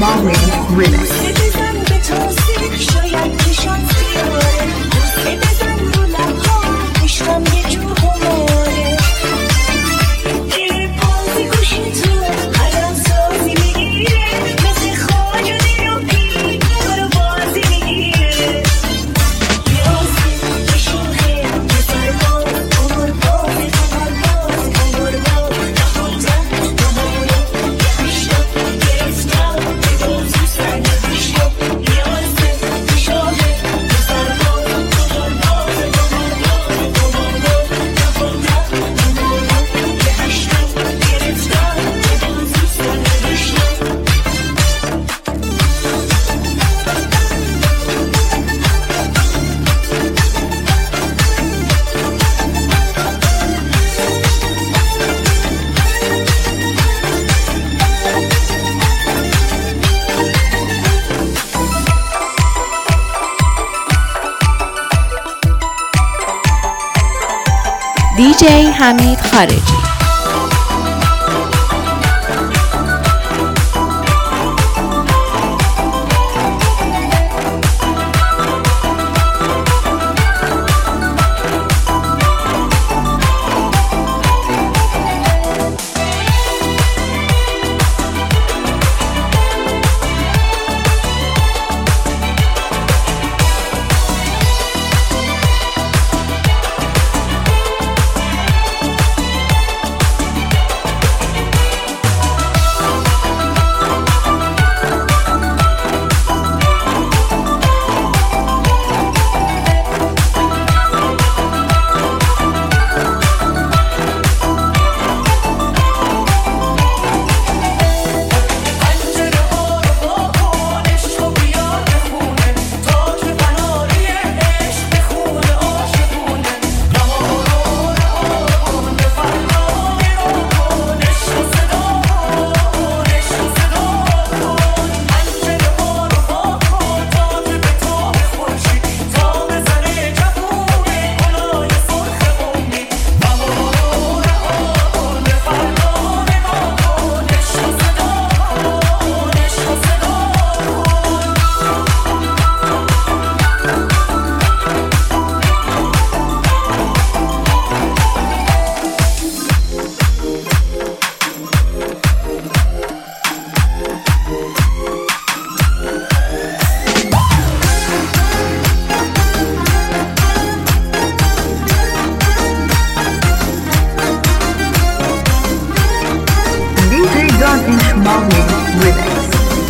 Marlin Remix. DJ حمید خارجی. Marlin Remix.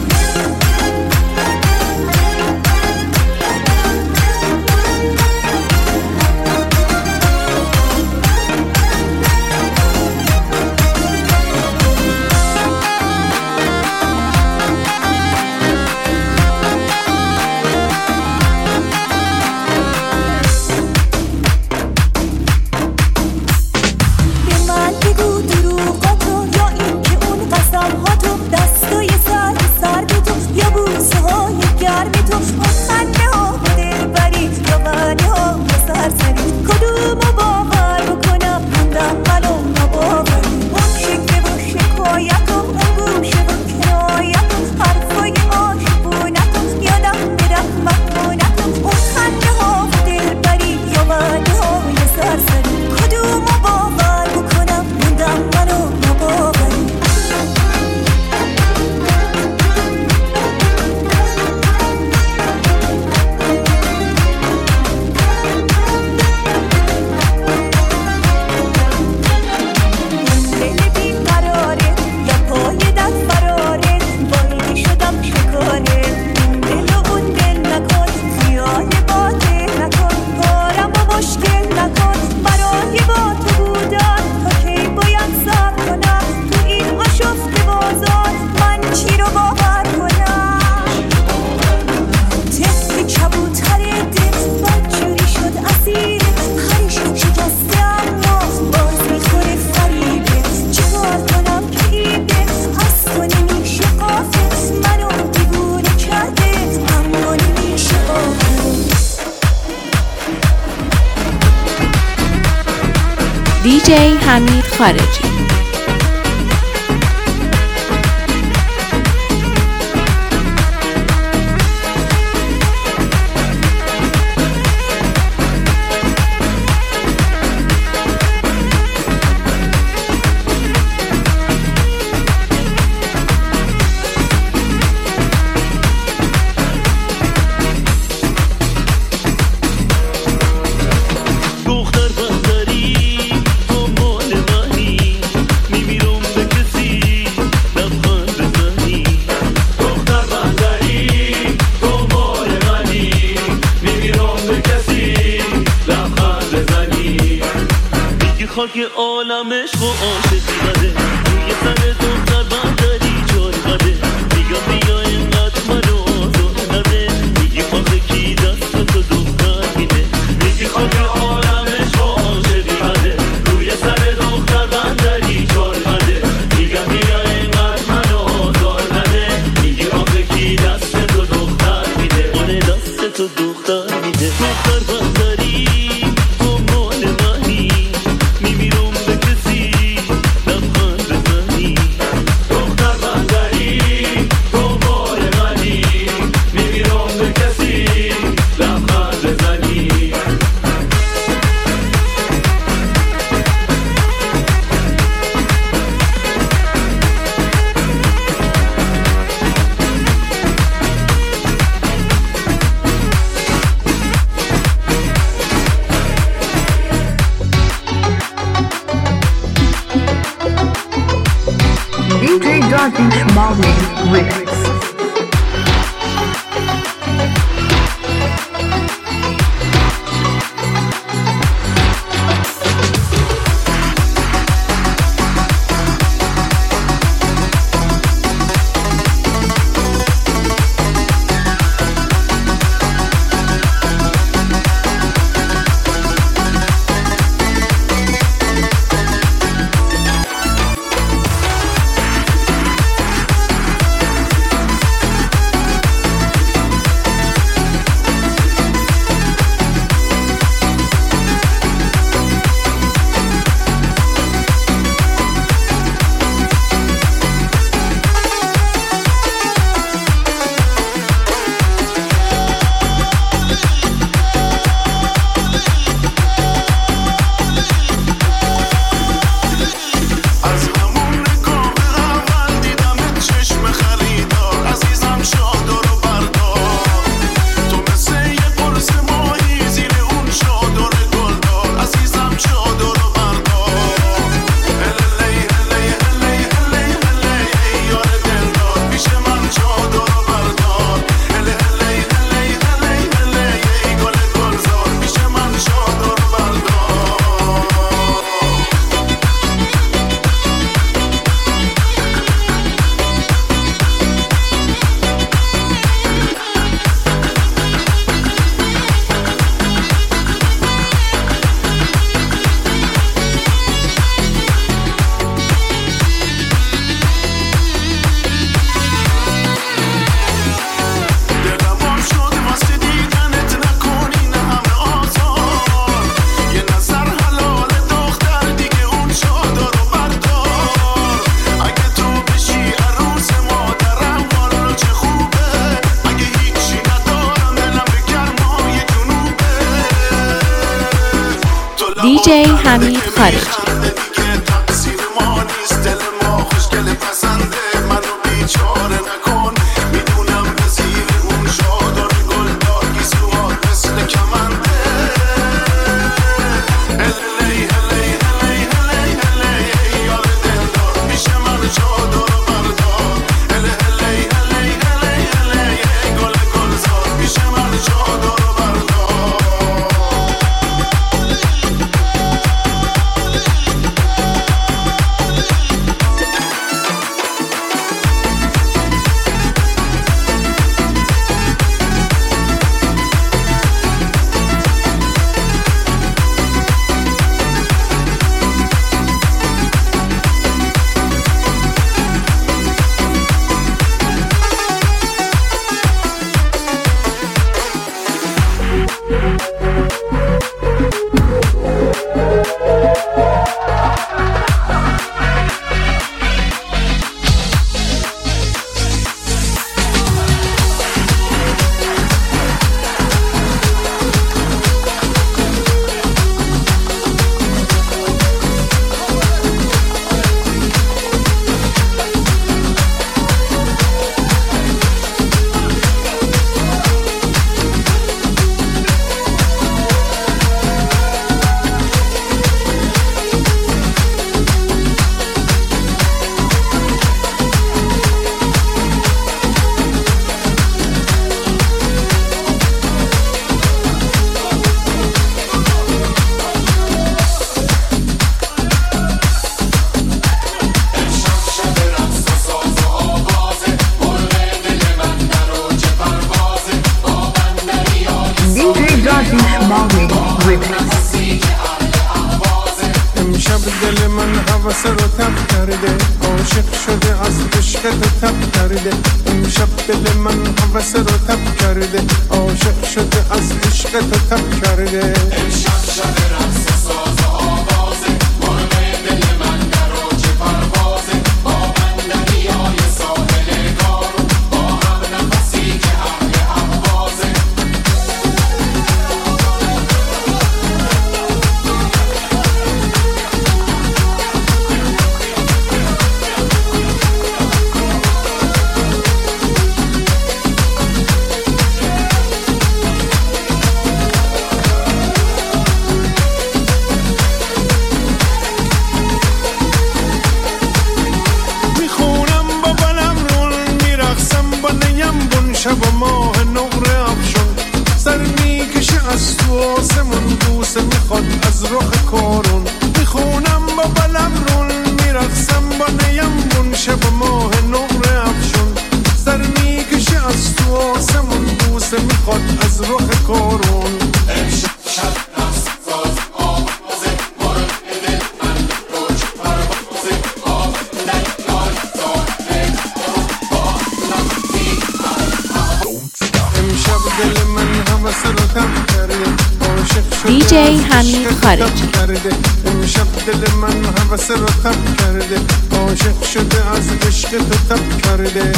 DJ حمید خارجی. خاک عالمش و عاشقی بده روی سر دختر بندری جای بده میگم بیا اینقدر منو آزار نده میگی آخه کی دست تو دختر میده میگی خاک عالمش و عاشقی بده روی سر دختر بندری جای بده میگم بیا اینقدر منو آزار نده میگی آخه کی دست تو دختر میده اون دست تو دختر میده دختر بندری Darkish Morning Remix. DJ حمید خارجی امشب دل من هوس رو تب کرده عاشق شده از عشق تو تب کرده امشب دل من هوس رو تب کرده عاشق شده از عشق تو تب کرده امشب شب رقص و ساز و آوازه مرغ دل من در اوج پروازه با بندریای ساحل گارون با هم نفسی که اهل اهوازه شب و ماه نقره افشون سر میکشه از تو آسمون بوسه میخواد از رخ کارون میخونم با بلم رون میرقصم با نیمون شب و ماه نقره افشون سر میکشه از تو آسمون بوسه میخواد از رخ کارون امشب شب رقص ساز آوازه مرغ دل من روج پروازه با بندریای ساحل گارون با نفسی امشب دل من هوس رو تب کرده عاشق شده DJ از حمید عشق خارجی. تب کرده امشب دل من هوس رو تب کرده عاشق شده از عشق تو تب کرده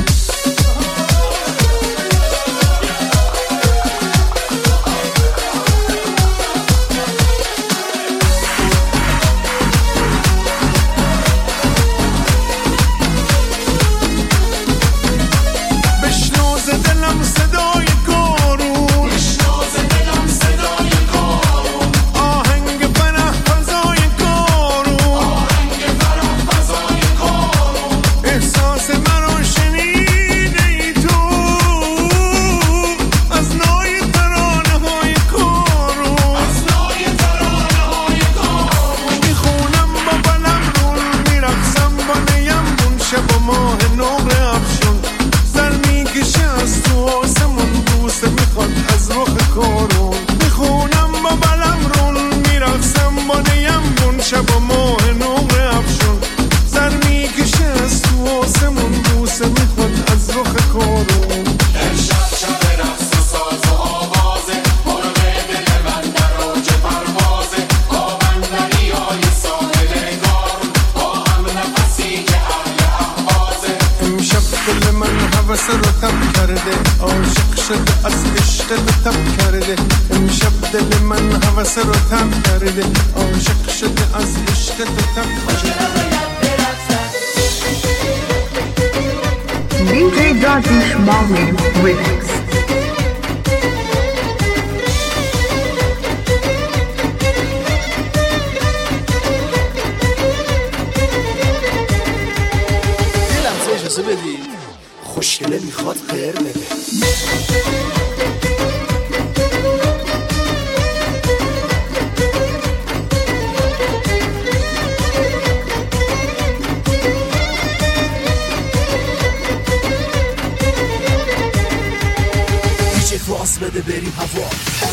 هوس رو تب کرده عاشق شده از عشق تو تب کرده امشب دل من هوس رو تب کرده عاشق شده از عشق تو تب کرده DJ Darvish Morning Remix. دلم سه اجازه بدی خوشگله میخواد غیر بده دیجی فاس بده بریم هوا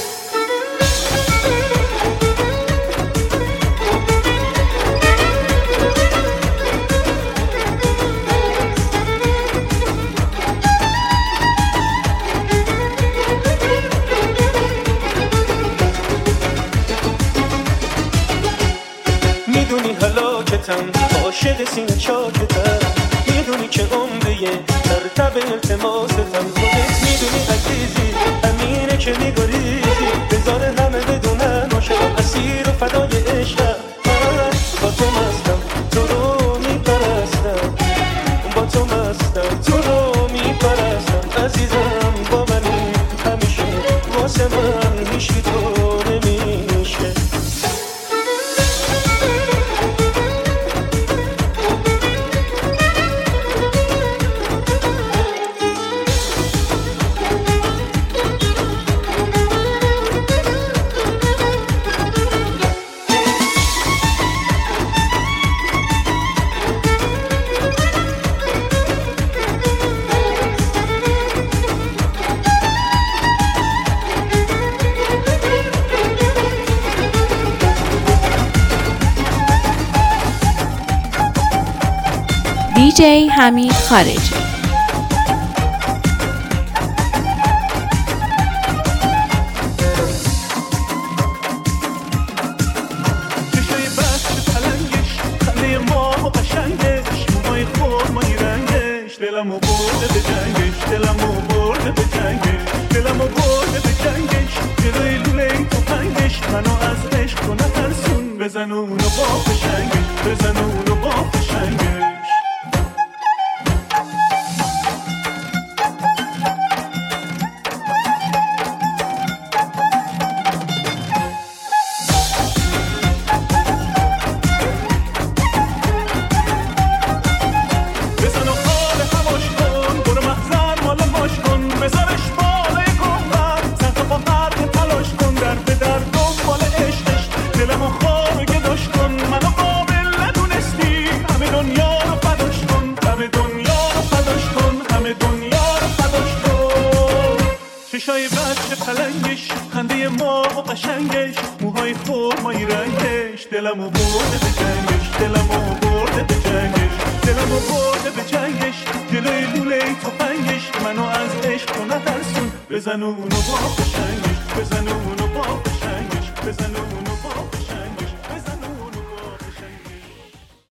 عاشق سینه چاکتم میدونی که عمریه در تب التماستم خودت میدونی عزیزی امینه که میگریزی بذار همه بدونن عاشقم اسیر و فدای عشقم با تو مستم تو رو میپرستم با تو مستم تو رو میپرستم عزیزم با منی همیشه واسه من هیچی تو نمیشه DJ حمید خارجی. دلمو برده به جنگش دلمو برده به جنگش دلمو برده به جنگش جلوی لوله تفنگش منو از عشق تو نترسون بزن اونو با فشنگش بزن اونو با فشنگش چشای بچه پلنگش خنده ما و قشنگش موهای خرمایی رنگش دلمو برده به جنگش دلمو برده به جنگش دلمو برده به جنگش جلوی لوله تفنگش منو از عشق تو نترسون بزن اونو با قشنگش بزن اونو با قشنگش بزن اونو